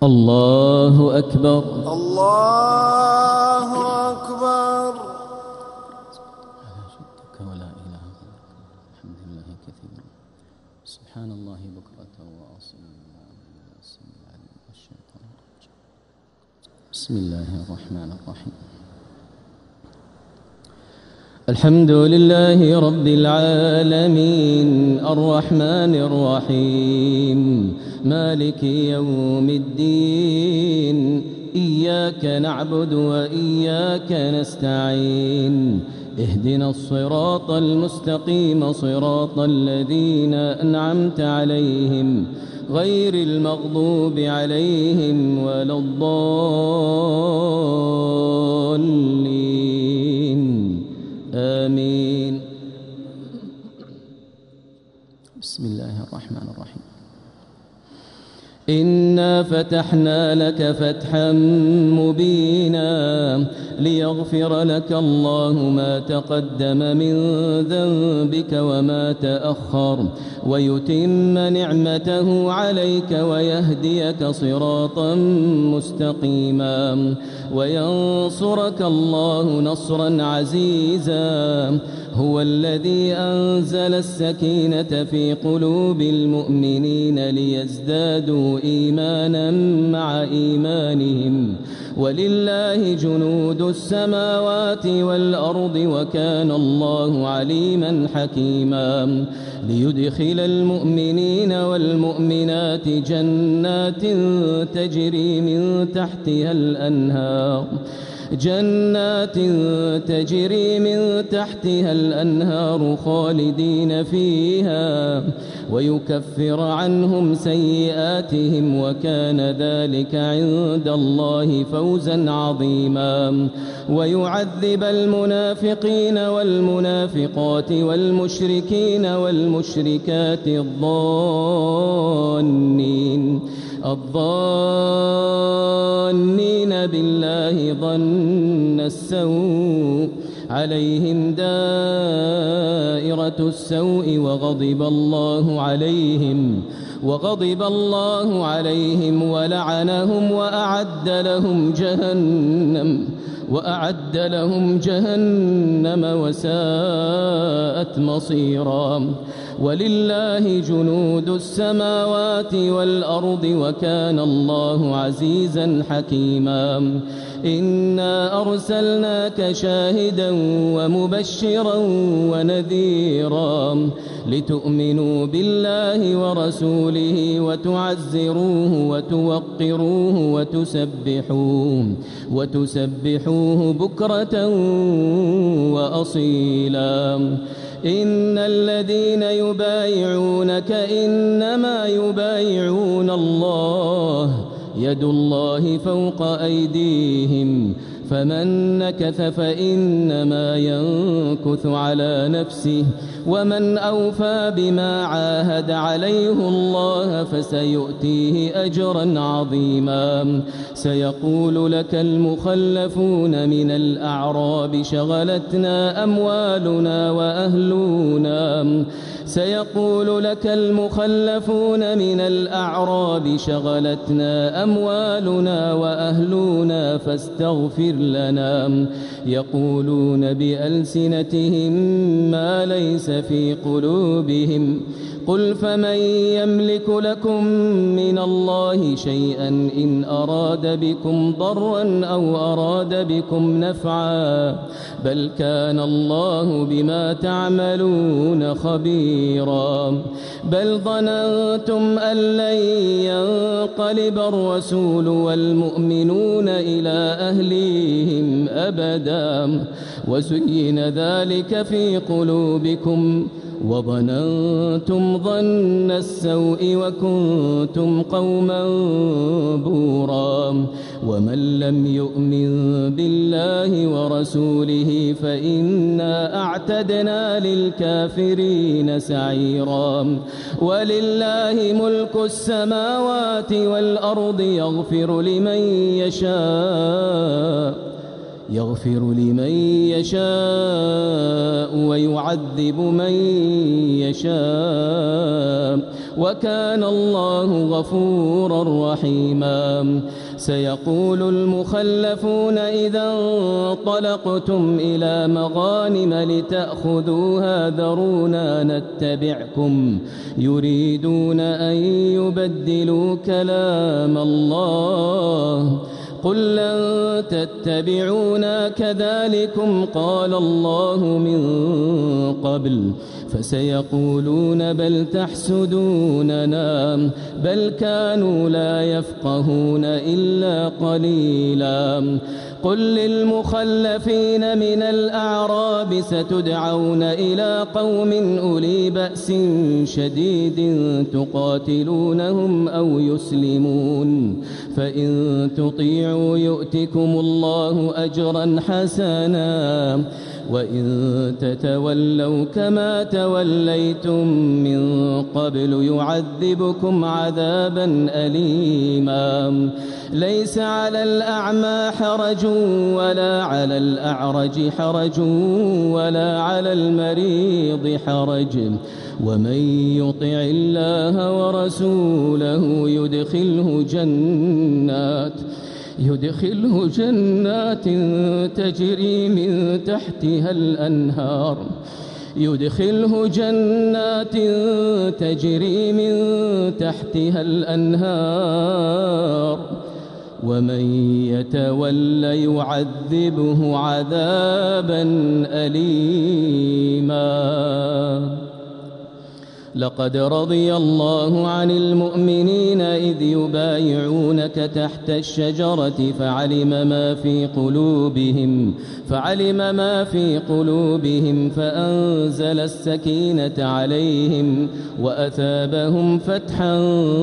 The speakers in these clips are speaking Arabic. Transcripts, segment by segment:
الله أكبر. الله أكبر. ولا إله إلا الله. الحمد لله كثيرا. سبحان الله بكرة وأصيلا. بسم الله الرحمن الرحيم. الحمد لله رب العالمين الرحمن الرحيم مالك يوم الدين إياك نعبد وإياك نستعين اهدنا الصراط المستقيم صراط الذين أنعمت عليهم غير المغضوب عليهم ولا الضالين آمين. بسم الله الرحمن الرحيم. إنا فتحنا لك فتحا مبينا ليغفر لك الله ما تقدم من ذنبك وما تأخر ويتم نعمته عليك ويهديك صراطا مستقيما وينصرك الله نصرا عزيزا. هو الذي أنزل السكينة في قلوب المؤمنين ليزدادوا إيمانا مع إيمانهم ولله جنود السماوات والأرض وكان الله عليما حكيما. ليدخل المؤمنين والمؤمنات جنات تجري من تحتها الأنهار خالدين فيها ويكفر عنهم سيئاتهم وكان ذلك عند الله فوزا عظيما. ويعذب المنافقين والمنافقات والمشركين والمشركات الظانين بالله ظن السوء عليهم دائرة السوء وغضب الله عليهم ولعنهم وأعد لهم جهنم وساءت مصيرا. ولله جنود السماوات والأرض وكان الله عزيزا حكيما. إنا أرسلناك شاهدا ومبشرا ونذيرا لتؤمنوا بالله ورسوله وتعزروه وتوقروه وتسبحوه بكرة وأصيلا. إن الذين يبايعونك إنما يبايعون الله يد الله فوق أيديهم فمن نكث فإنما ينكث على نفسه ومن أوفى بما عاهد عليه الله فسيؤتيه أجرا عظيما. سيقول لك المخلفون من الأعراب شغلتنا أموالنا وأهلنا فاستغفر لنا. يقولون بألسنتهم ما ليس في قلوبهم قل فمن يملك لكم من الله شيئا إن أراد بكم ضرا أو أراد بكم نفعا بل كان الله بما تعملون خبيرا. بل ظننتم أن لن ينقلب الرسول والمؤمنون إلى أهليهم أبدا وزين ذلك في قلوبكم وظننتم ظن السوء وكنتم قوما بورا. ومن لم يؤمن بالله ورسوله فإنا أعتدنا للكافرين سعيرا. ولله ملك السماوات والأرض يغفر لمن يشاء ويعذب من يشاء وكان الله غفورا رحيما سيقول المخلفون إذا انطلقتم إلى مغانم لتأخذوها ذرونا نتبعكم يريدون أن يبدلوا كلام الله قل لن تتبعونا كذلكم قال الله من قبل فسيقولون بل تحسدوننا بل كانوا لا يفقهون إلا قليلا قل للمخلفين من الأعراب ستدعون إلى قوم أولي بأس شديد تقاتلونهم أو يسلمون فإن تطيعوا يؤتكم الله أجرا حسنا وإن تتولوا كما توليتم من قبل يعذبكم عذابا أليما ليس على الأعمى حرج ولا على الأعرج حرج ولا على المريض حرج ومن يطع الله ورسوله يدخله جنات تجري من تحتها الأنهار ومن يتول يعذبه عذابا أليما لقد رضي الله عن المؤمنين إذ يبايعونك تحت الشجرة فعلم ما في قلوبهم فأنزل السكينة عليهم وأثابهم فتحا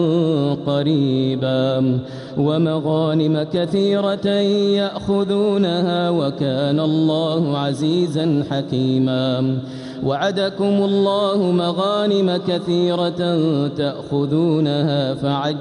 قريبا ومغانم كثيرة يأخذونها وكان الله عزيزا حكيما وعدكم الله مغانم كثيرة تأخذونها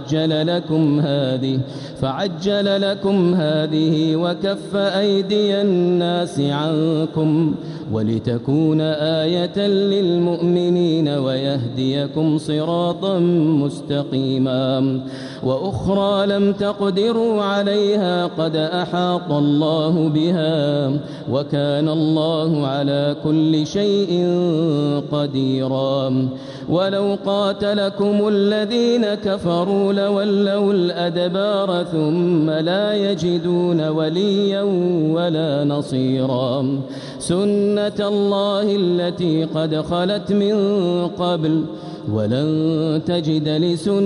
فعجل لكم هذه وكف أيدي الناس عنكم ولتكون آية للمؤمنين ويهديكم صراطا مستقيما وأخرى لم تقدروا عليها قد أحاط الله بها وكان الله على كل شيء قديرا ولو قاتلكم الذين كفروا لولوا الأدبار ثم لا يجدون وليا ولا نصيرا سنة الله التي قد خلت من قبل ولن تجد لسنة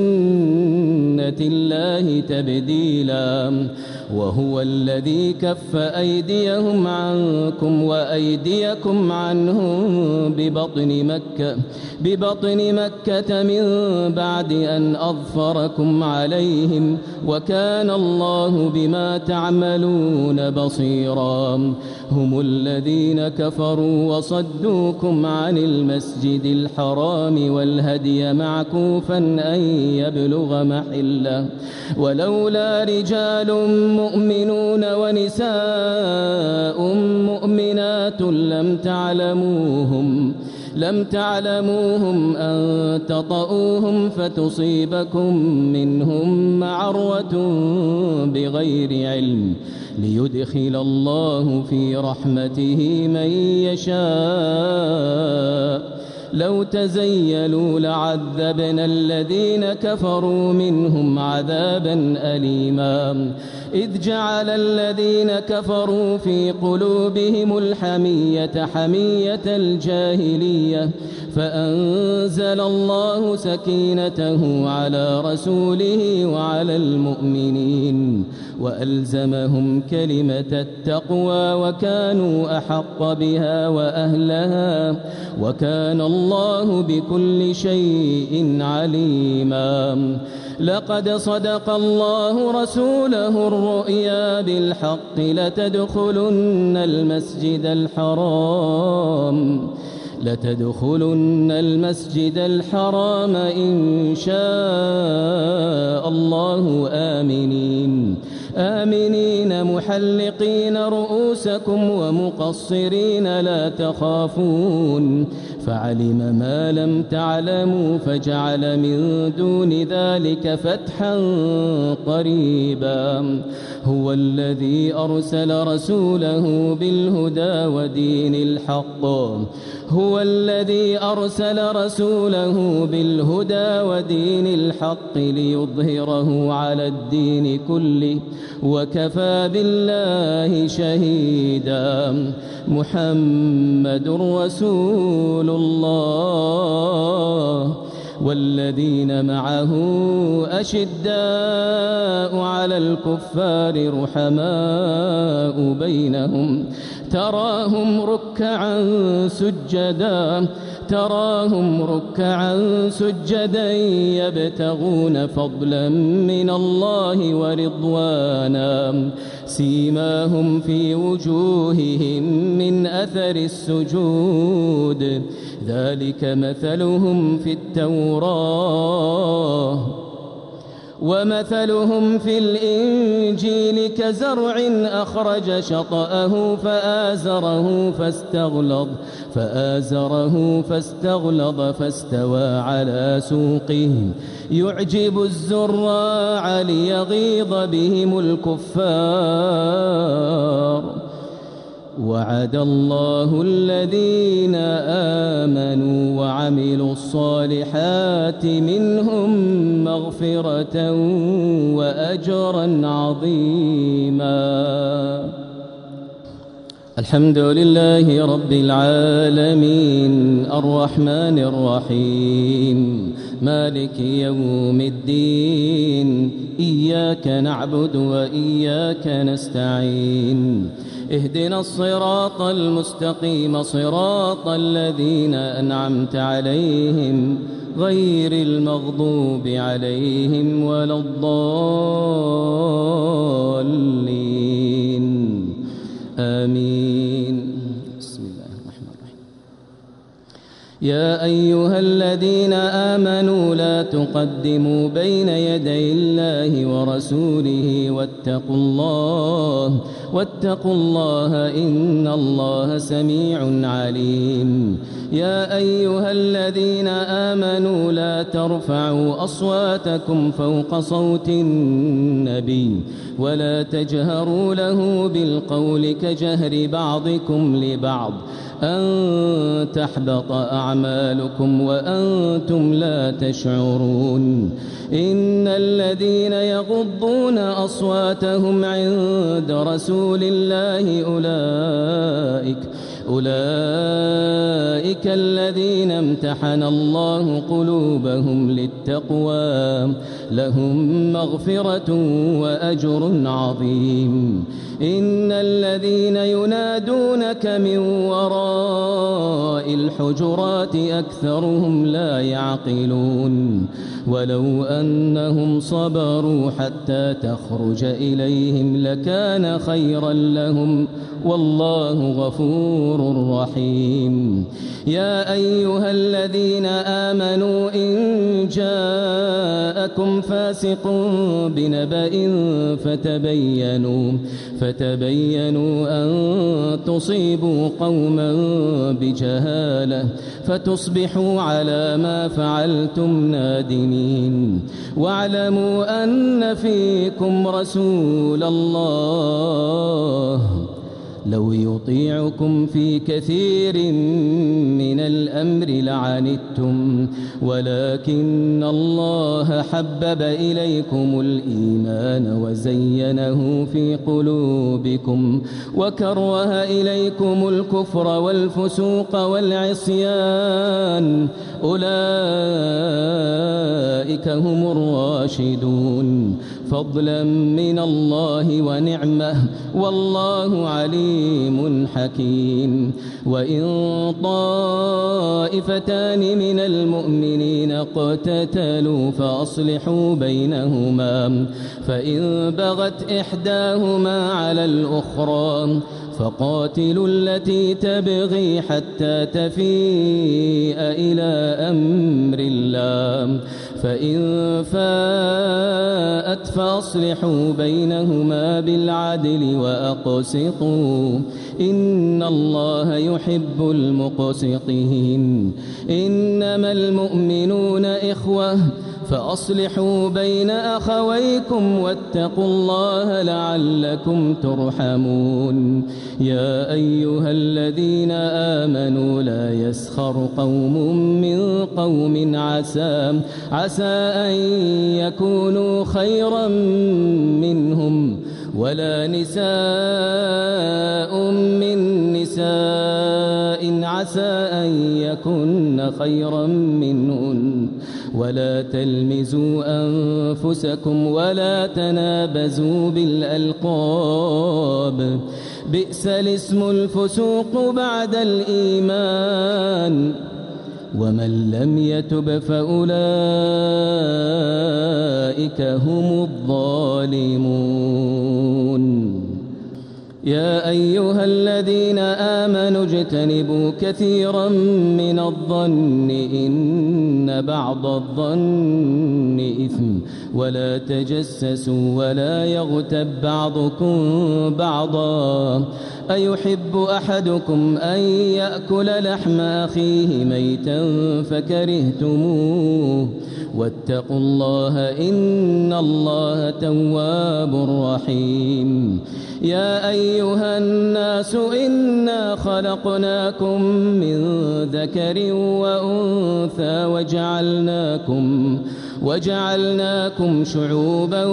الله تبديلا وهو الذي كف أيديهم عنكم وأيديكم عنهم ببطن مكة من بعد أن أظفركم عليهم وكان الله بما تعملون بصيرا هم الذين كفروا وصدوكم عن المسجد الحرام والهدي معكوفا أن يبلغ محله ولولا رجال مؤمنون ونساء مؤمنات لم تعلموهم أن تطؤوهم فتصيبكم منهم معرة بغير علم ليدخل الله في رحمته من يشاء لو تزيلوا لعذبنا الذين كفروا منهم عذابا أليما إذ جعل الذين كفروا في قلوبهم الحمية حمية الجاهلية فأنزل الله سكينته على رسوله وعلى المؤمنين وألزمهم كلمة التقوى وكانوا أحق بها وأهلها وكان الله بكل شيء عليما لقد صدق الله رسوله الرؤيا بالحق لتدخلن المسجد الحرام إن شاء الله آمنين محلقين رؤوسكم ومقصرين لا تخافون فعلم ما لم تعلموا فجعل من دون ذلك فتحا قريبا. هو الذي أرسل رسوله بالهدى ودين الحق ليظهره على الدين كله وكفى بالله شهيدا. محمد رسول الله والذين معه أشداء على الكفار رحماء بينهم تراهم ركعا سجدا يبتغون فضلا من الله ورضوانا سيماهم في وجوههم من أثر السجود ذلك مثلهم في التوراة ومثلهم في الإنجيل كزرع أخرج شطأه فآزره فاستغلظ فاستوى على سوقه يعجب الزراع ليغيظ بهم الكفار. وعد الله الذين آمنوا وعملوا الصالحات منهم مغفرة وأجرا عظيما. الحمد لله رب العالمين الرحمن الرحيم مالك يوم الدين إياك نعبد وإياك نستعين اهدنا الصراط المستقيم صراط الذين أنعمت عليهم غير المغضوب عليهم ولا الضالين آمين. بسم الله الرحمن الرحيم. يا أيها الذين آمنوا لا تقدموا بين يدي الله ورسوله واتقوا الله إن الله سميع عليم. يا أيها الذين آمنوا لا ترفعوا أصواتكم فوق صوت النبي ولا تجهروا له بالقول كجهر بعضكم لبعض أن تحبط أعمالكم وأنتم لا تشعرون. إن الذين يغضون أصواتهم عند رسول الله أولئك الذين امتحن الله قلوبهم للتقوى لهم مغفرة وأجر عظيم. إن الذين ينادونك من وراء الحجرات أكثرهم لا يعقلون. ولو أنهم صبروا حتى تخرج إليهم لكان خيرا لهم والله غفور رحيم. يا أيها الذين آمنوا إن جاءكم فاسق بنبأ فتبينوا أن تصيبوا قوما بجهالة فتصبحوا على ما فعلتم نادمين. واعلموا أن فيكم رسول الله لو يطيعكم في كثير من الأمر لعنتم ولكن الله حبب إليكم الإيمان وزينه في قلوبكم وكره إليكم الكفر والفسوق والعصيان أولئك هم الراشدون فضلا من الله ونعمة والله عليم حكيم. وإن طائفتان من المؤمنين اقتتلوا فأصلحوا بينهما فإن بغت إحداهما على الأخرى فقاتلوا التي تبغي حتى تفيء إلى أمر الله فإن فاءت فأصلحوا بينهما بالعدل وأقسطوا إن الله يحب المقسطين إنما المؤمنون إخوة فأصلحوا بين أخويكم واتقوا الله لعلكم ترحمون يا أيها الذين آمنوا لا يسخر قوم من قوم عسى أن يكونوا خيرا منهم ولا نساء من نساء عسى أن يكن خيرا منهن ولا تلمزوا أنفسكم ولا تنابزوا بالألقاب بئس الاسم الفسوق بعد الإيمان ومن لم يتب فأولئك هم الظالمون يا أيها الذين آمنوا اجتنبوا كثيرا من الظن إن بعض الظن إثم ولا تجسسوا ولا يغتب بعضكم بعضا أيحب أحدكم أن يأكل لحم أخيه ميتا فكرهتموه واتقوا الله إن الله تواب رحيم يا أيها الناس إنا خلقناكم من ذكر وأنثى وجعلناكم شعوبا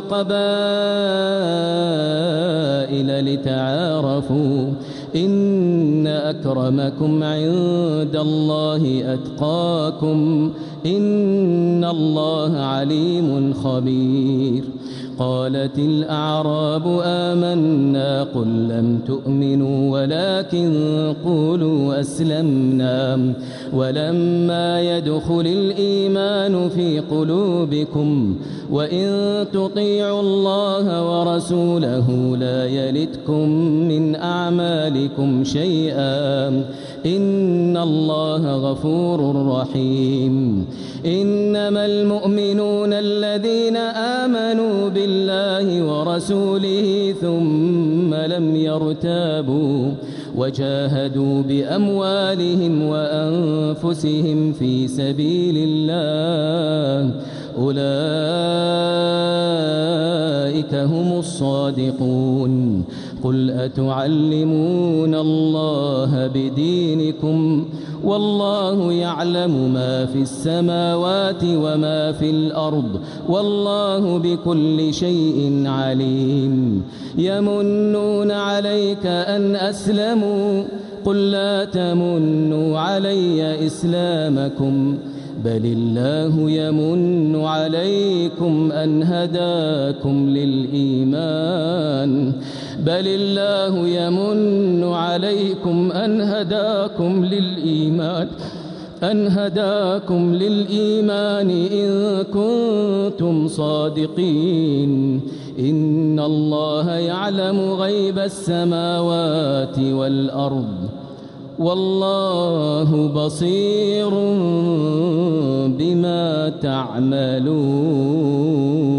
وقبائل لتعارفوا إن أكرمكم عند الله أتقاكم إن الله عليم خبير قالت الأعراب آمنا قل لم تؤمنوا ولكن قولوا أسلمنا ولما يدخل الإيمان في قلوبكم وإن تطيعوا الله ورسوله لا يلتكم من أعمالكم شيئا إن الله غفور رحيم إنما المؤمنون الذين آمنوا بالله ورسوله ثم لم يرتابوا وجاهدوا بأموالهم وأنفسهم في سبيل الله أولئك هم الصادقون قل أتعلمون الله بدينكم والله يعلم ما في السماوات وما في الأرض والله بكل شيء عليم يمنون عليك أن أسلموا قل لا تمنوا علي إسلامكم بل الله يمن عليكم أن هداكم للإيمان أن هداكم للإيمان إن كنتم صادقين إن الله يعلم غيب السماوات والأرض والله بصير بما تعملون